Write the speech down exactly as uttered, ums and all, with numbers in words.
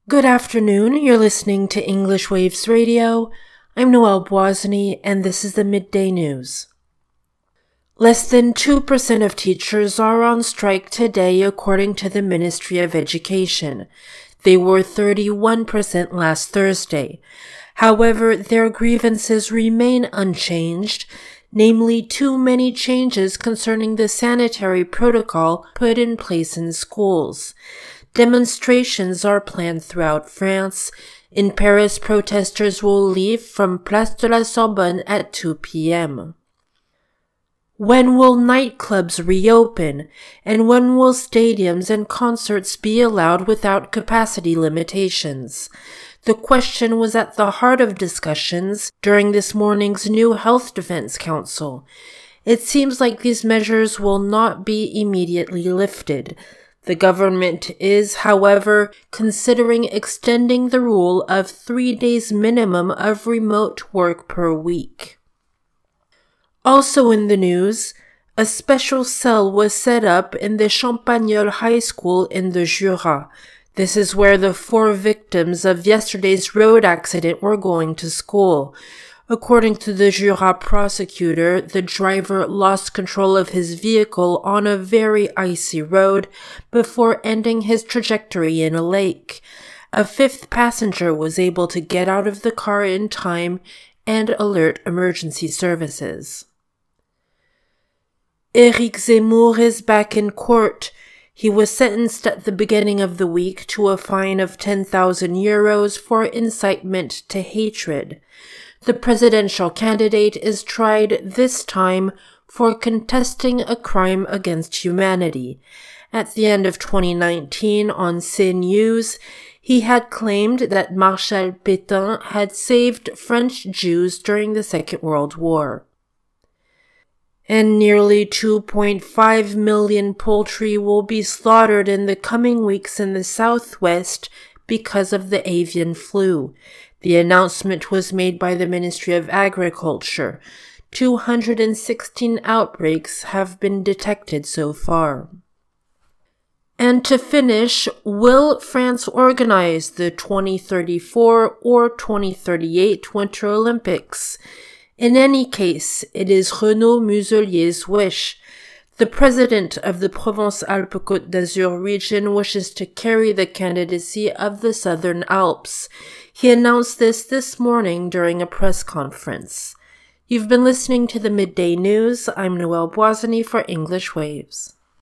Good afternoon, you're listening to English Waves Radio. I'm Noelle Boisny, and this is the Midday News. Less than two percent of teachers are on strike today, according to the Ministry of Education. They were thirty-one percent last Thursday. However, their grievances remain unchanged, namely too many changes concerning the sanitary protocol put in place in schools. Demonstrations are planned throughout France. In Paris, protesters will leave from Place de la Sorbonne at two p.m. When will nightclubs reopen? And when will stadiums and concerts be allowed without capacity limitations? The question was at the heart of discussions during this morning's new Health Defense Council. It seems like these measures will not be immediately lifted. The government is, however, considering extending the rule of three days minimum of remote work per week. Also in the news, a special cell was set up in the Champagnole High School in the Jura. This is where the four victims of yesterday's road accident were going to school. According to the Jura prosecutor, the driver lost control of his vehicle on a very icy road before ending his trajectory in a lake. A fifth passenger was able to get out of the car in time and alert emergency services. Éric Zemmour is back in court. He was sentenced at the beginning of the week to a fine of ten thousand euros for incitement to hatred. The presidential candidate is tried this time for contesting a crime against humanity. At the end of twenty nineteen, on CNews, he had claimed that Marshal Pétain had saved French Jews during the Second World War. And nearly two point five million poultry will be slaughtered in the coming weeks in the southwest because of the avian flu. The announcement was made by the Ministry of Agriculture. two hundred sixteen outbreaks have been detected so far. And to finish, will France organize the twenty thirty-four or twenty thirty-eight Winter Olympics? In any case, it is Renaud Muselier's wish. The president of the Provence-Alpes-Côte d'Azur region wishes to carry the candidacy of the Southern Alps. He announced this this morning during a press conference. You've been listening to the Midday News. I'm Noelle Boisny for English Waves.